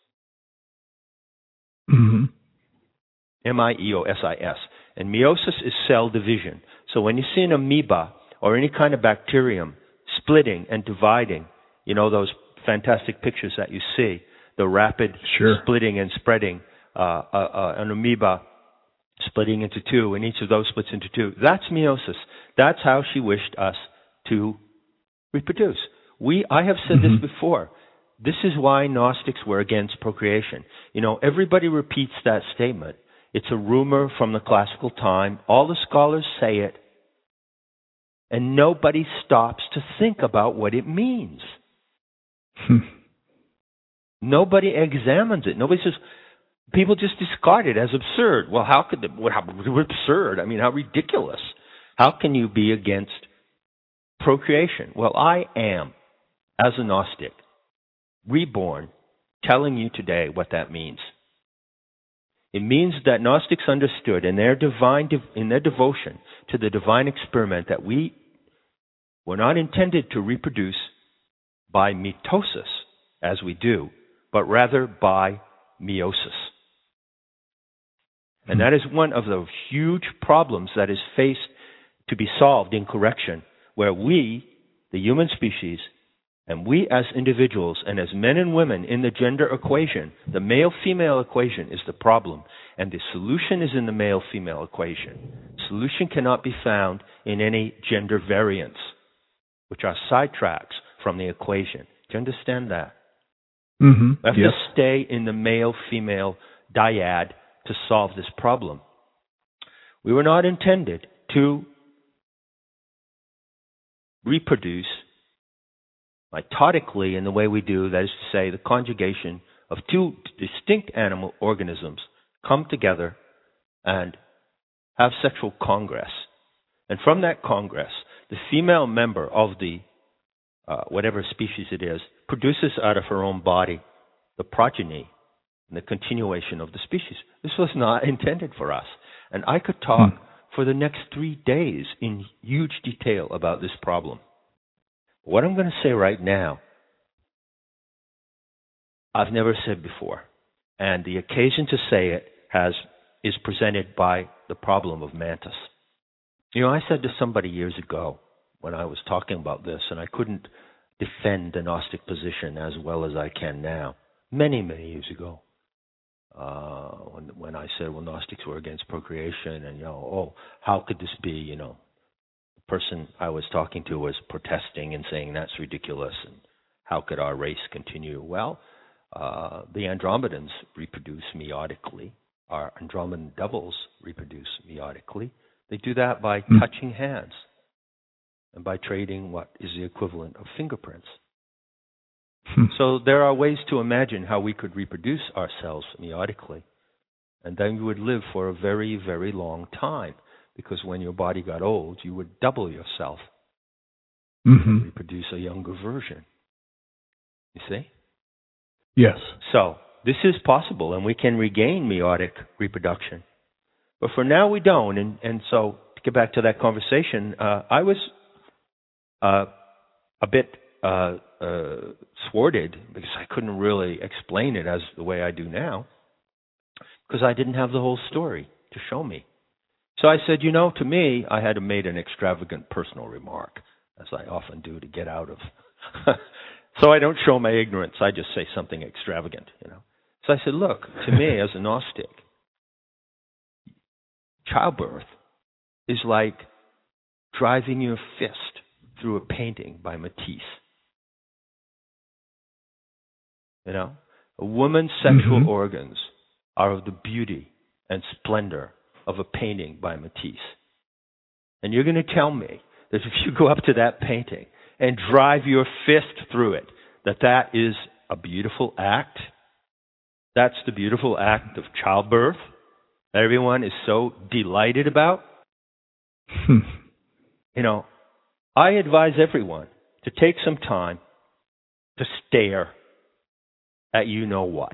M-I-E-O-S-I-S. And meiosis is cell division. So when you see an amoeba or any kind of bacterium splitting and dividing, you know those fantastic pictures that you see, the rapid splitting and spreading, an amoeba splitting into two, and each of those splits into two. That's meiosis. That's how she wished us to reproduce. I have said this before. This is why Gnostics were against procreation. You know, everybody repeats that statement. It's a rumor from the classical time. All the scholars say it, and nobody stops to think about what it means. Nobody examines it. Nobody says, people just discard it as absurd. Well, how absurd? I mean, how ridiculous. How can you be against procreation? Well, I am, as a Gnostic, reborn, telling you today what that means. It means that Gnostics understood in their devotion to the divine experiment that we were not intended to reproduce by mitosis, as we do, but rather by meiosis. And that is one of the huge problems that is faced to be solved in correction, where we, the human species, and we as individuals and as men and women in the gender equation, the male-female equation is the problem, and the solution is in the male-female equation. Solution cannot be found in any gender variants, which are sidetracks from the equation. Do you understand that? We have to stay in the male-female dyad to solve this problem. We were not intended to reproduce mitotically in the way we do, that is to say, the conjugation of two distinct animal organisms come together and have sexual congress. And from that congress, the female member of the whatever species it is produces out of her own body the progeny and the continuation of the species. This was not intended for us. And I could talk for the next 3 days in huge detail about this problem. What I'm going to say right now, I've never said before. And the occasion to say it is presented by the problem of mantis. You know, I said to somebody years ago when I was talking about this, and I couldn't defend the Gnostic position as well as I can now, many, many years ago, when I said, well, Gnostics were against procreation, and, how could this be, the person I was talking to was protesting and saying that's ridiculous, and how could our race continue? Well, the Andromedans reproduce meiotically. Our Andromedan devils reproduce meiotically. They do that by touching hands and by trading what is the equivalent of fingerprints. So there are ways to imagine how we could reproduce ourselves meiotically. And then we would live for a very, very long time. Because when your body got old, you would double yourself and reproduce a younger version. You see? Yes. So this is possible, and we can regain meiotic reproduction. But for now, we don't. And so to get back to that conversation, I was a bit thwarted because I couldn't really explain it as the way I do now, because I didn't have the whole story to show me. So I said, to me, I had made an extravagant personal remark, as I often do to get out of. So I don't show my ignorance. I just say something extravagant, So I said, look, to me as a Gnostic, childbirth is like driving your fist through a painting by Matisse. You know, a woman's sexual organs are of the beauty and splendor of a painting by Matisse. And you're going to tell me that if you go up to that painting and drive your fist through it, that is a beautiful act? That's the beautiful act of childbirth that everyone is so delighted about? You know, I advise everyone to take some time to stare at you-know-what.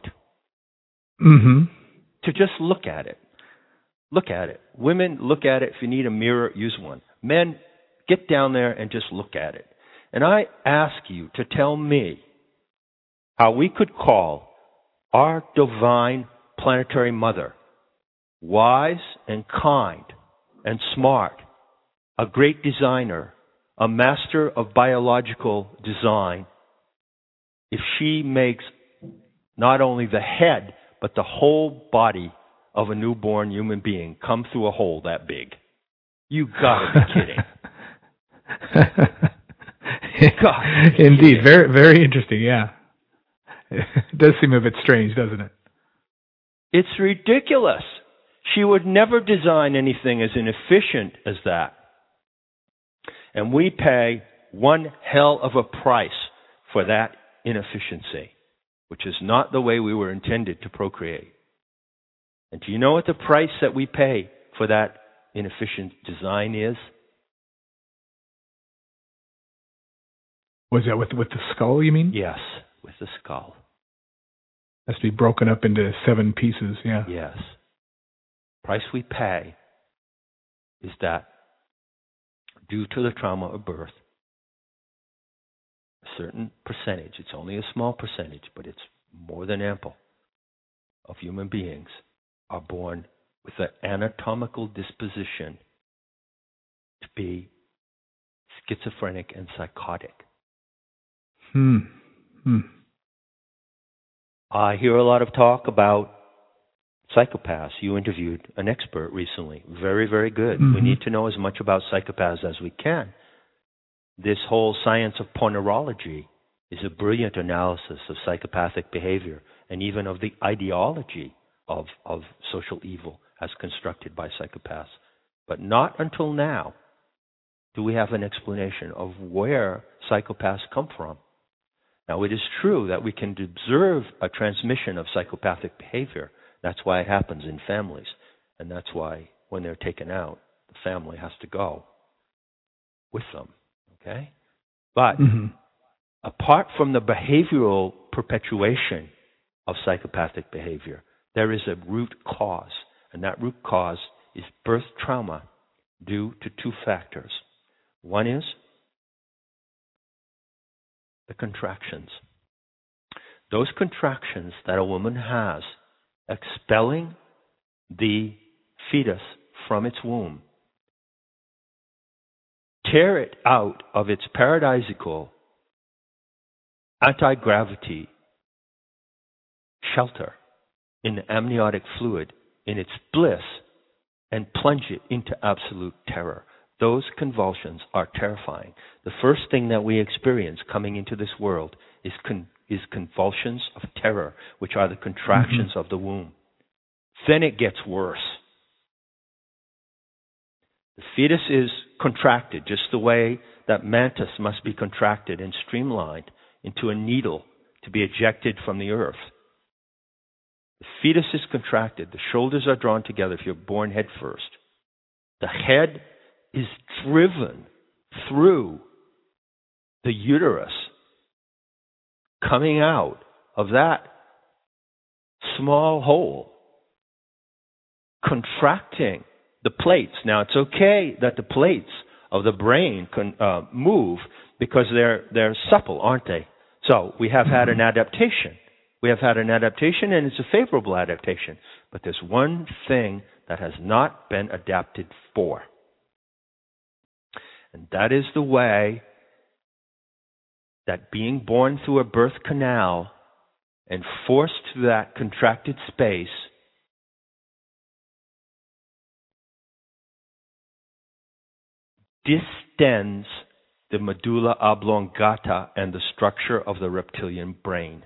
To just look at it. Look at it. Women, look at it. If you need a mirror, use one. Men, get down there and just look at it. And I ask you to tell me how we could call our divine planetary mother wise and kind and smart, a great designer, a master of biological design, if she makes not only the head, but the whole body of a newborn human being come through a hole that big. You gotta be kidding. Indeed, very, very interesting. Yeah, it does seem a bit strange, doesn't it? It's ridiculous. She would never design anything as inefficient as that. And we pay one hell of a price for that inefficiency, which is not the way we were intended to procreate. And do you know what the price that we pay for that inefficient design is? Was that with the skull, you mean? Yes, with the skull. Has to be broken up into 7 pieces, yeah. Yes. Price we pay is that due to the trauma of birth, a certain percentage, it's only a small percentage, but it's more than ample, of human beings are born with an anatomical disposition to be schizophrenic and psychotic. I hear a lot of talk about psychopaths. You interviewed an expert recently. Very, very good. We need to know as much about psychopaths as we can. This whole science of ponerology is a brilliant analysis of psychopathic behavior and even of the ideology of social evil as constructed by psychopaths. But not until now do we have an explanation of where psychopaths come from. Now, it is true that we can observe a transmission of psychopathic behavior. That's why it happens in families. And that's why when they're taken out, the family has to go with them. Okay? But apart from the behavioral perpetuation of psychopathic behavior, there is a root cause. And that root cause is birth trauma due to 2 factors. One is the contractions. Those contractions that a woman has expelling the fetus from its womb tear it out of its paradisical anti-gravity shelter in the amniotic fluid in its bliss and plunge it into absolute terror. Those convulsions are terrifying. The first thing that we experience coming into this world is convulsions of terror, which are the contractions of the womb. Then it gets worse. The fetus is contracted just the way that mantis must be contracted and streamlined into a needle to be ejected from the earth. The fetus is contracted. The shoulders are drawn together if you're born head first. The head is driven through the uterus, coming out of that small hole, contracting the plates. Now, it's okay that the plates of the brain can move because they're supple, aren't they? So we have had an adaptation. We have had an adaptation, and it's a favorable adaptation. But there's one thing that has not been adapted for. And that is the way that being born through a birth canal and forced to that contracted space distends the medulla oblongata and the structure of the reptilian brain.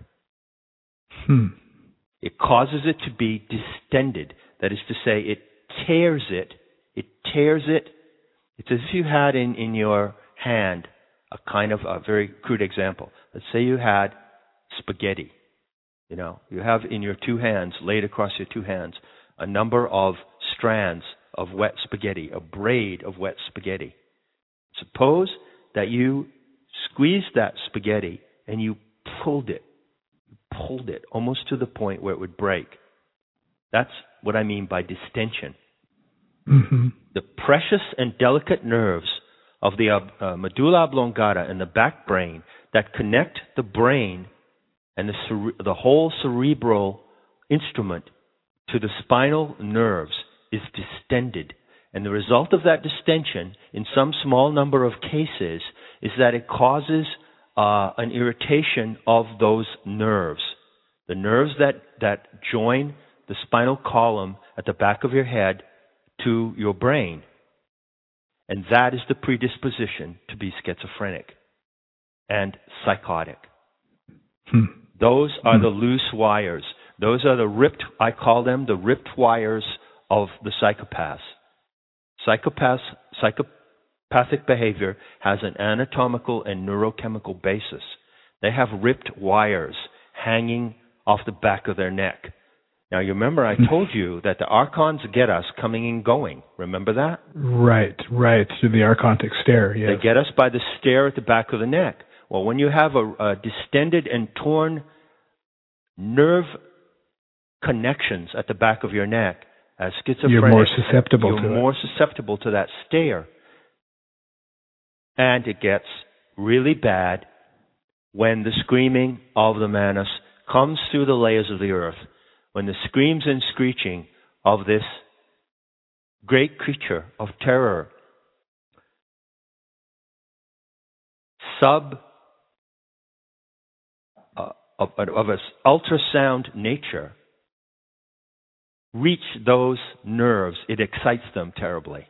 It causes it to be distended. That is to say, it tears it. It tears it. It's as if you had in your hand a kind of a very crude example. Let's say you had spaghetti. You know, you have in your two hands, laid across your two hands, a number of strands of wet spaghetti, a braid of wet spaghetti. Suppose that you squeezed that spaghetti and you pulled it almost to the point where it would break. That's what I mean by distension. The precious and delicate nerves of the medulla oblongata and the back brain that connect the brain and the whole cerebral instrument to the spinal nerves is distended. And the result of that distension, in some small number of cases, is that it causes an irritation of those nerves. The nerves that join the spinal column at the back of your head to your brain. And that is the predisposition to be schizophrenic and psychotic. Those are the loose wires. Those are I call them the ripped wires of the psychopaths. Psychopathic behavior has an anatomical and neurochemical basis. They have ripped wires hanging off the back of their neck. Now, you remember I told you that the archons get us coming and going. Remember that? Right. Through the archontic stare, yes. They get us by the stare at the back of the neck. Well, when you have a distended and torn nerve connections at the back of your neck, as schizophrenic, you're more susceptible to that stare. And it gets really bad when the screaming of the Manas comes through the layers of the earth, when the screams and screeching of this great creature of terror, of an ultrasound nature, reach those nerves, it excites them terribly.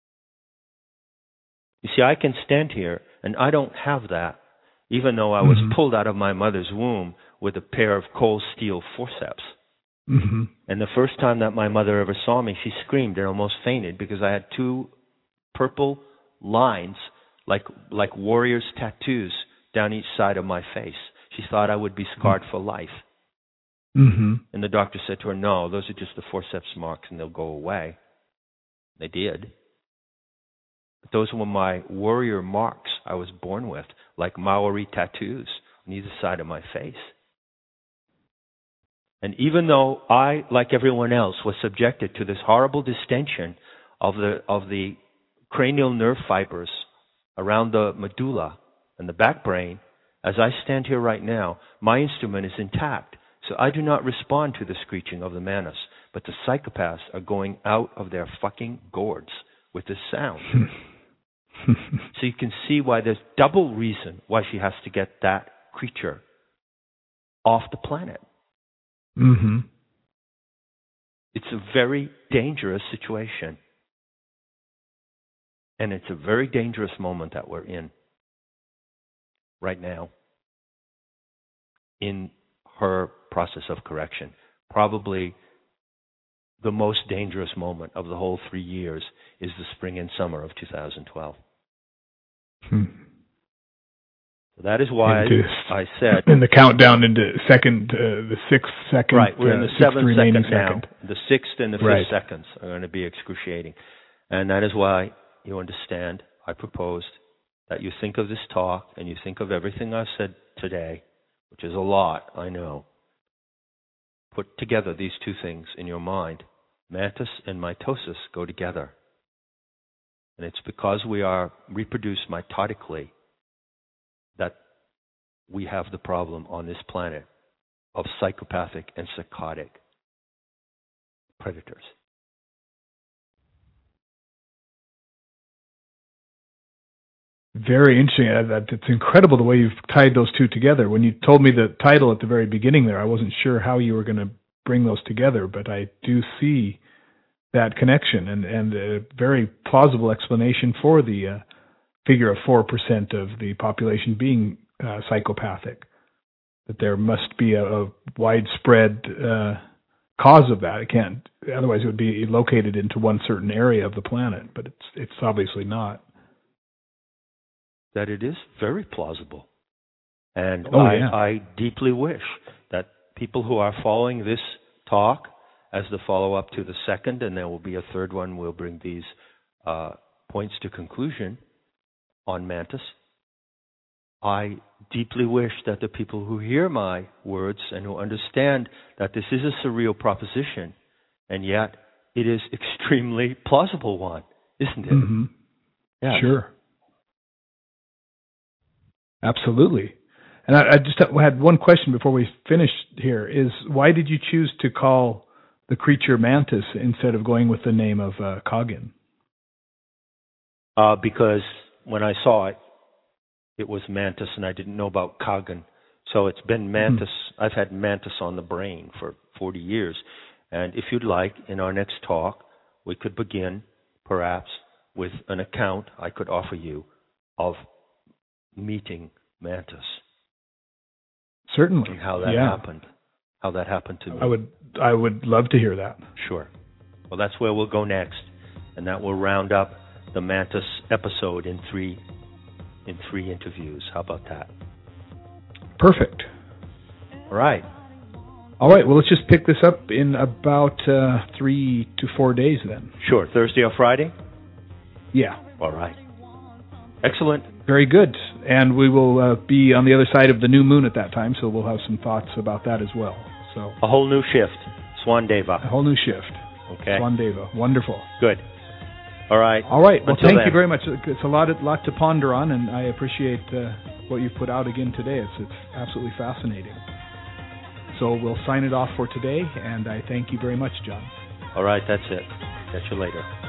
You see, I can stand here and I don't have that, even though I was pulled out of my mother's womb with a pair of cold steel forceps. And the first time that my mother ever saw me, she screamed and almost fainted because I had two purple lines, like warriors' tattoos, down each side of my face. She thought I would be scarred for life. And the doctor said to her, no, those are just the forceps marks and they'll go away. They did. But those were my warrior marks I was born with, like Maori tattoos on either side of my face. And even though I, like everyone else, was subjected to this horrible distension of the cranial nerve fibers around the medulla and the back brain, as I stand here right now, my instrument is intact. So I do not respond to the screeching of the Manas, but the psychopaths are going out of their fucking gourds with this sound. So you can see why there's double reason why she has to get that creature off the planet. It's a very dangerous situation. And it's a very dangerous moment that we're in right now in her process of correction. Probably the most dangerous moment of the whole 3 years is the spring and summer of 2012. That is why I said... In the countdown into the 6th second... Right, we're in the 7th second now. Second. The 6th and the 5th seconds are going to be excruciating. And that is why, you understand, I proposed that you think of this talk and you think of everything I've said today, which is a lot, I know. Put together these two things in your mind. Mantis and mitosis go together. And it's because we are reproduced mitotically that we have the problem on this planet of psychopathic and psychotic predators. Very interesting. It's incredible the way you've tied those two together. When you told me the title at the very beginning there, I wasn't sure how you were going to bring those together, but I do see that connection and a very plausible explanation for the figure of 4% of the population being psychopathic. That there must be a widespread cause of that. It can't. Otherwise, it would be located into one certain area of the planet. But it's obviously not. That it is very plausible, and yeah. I deeply wish that people who are following this talk as the follow-up to the second, and there will be a third one, we'll bring these points to conclusion on Mantis. I deeply wish that the people who hear my words and who understand that this is a surreal proposition, and yet it is extremely plausible one, isn't it? Mm-hmm. Yeah. Sure. Absolutely. And I just had one question before we finish here, is why did you choose to call the creature Mantis instead of going with the name of Kagan? Because when I saw it, it was Mantis, and I didn't know about Kagan. So it's been Mantis. I've had Mantis on the brain for 40 years. And if you'd like, in our next talk, we could begin, perhaps, with an account I could offer you of meeting Mantis. Certainly. And how that happened. How that happened to me. I would love to hear that. Sure. Well, that's where we'll go next. And that will round up the Mantis episode in three interviews. How about that? Perfect. All right. Well, let's just pick this up in about 3 to 4 days then. Sure. Thursday or Friday? Yeah. All right. Excellent. Very good. And we will be on the other side of the new moon at that time, so we'll have some thoughts about that as well. So a whole new shift. Swandeva. A whole new shift. Okay. Swandeva. Wonderful. Good. All right. Well, Until thank then. you very much. It's a lot to ponder on, and I appreciate what you've put out again today. It's absolutely fascinating. So we'll sign it off for today, and I thank you very much, John. All right, that's it. Catch you later.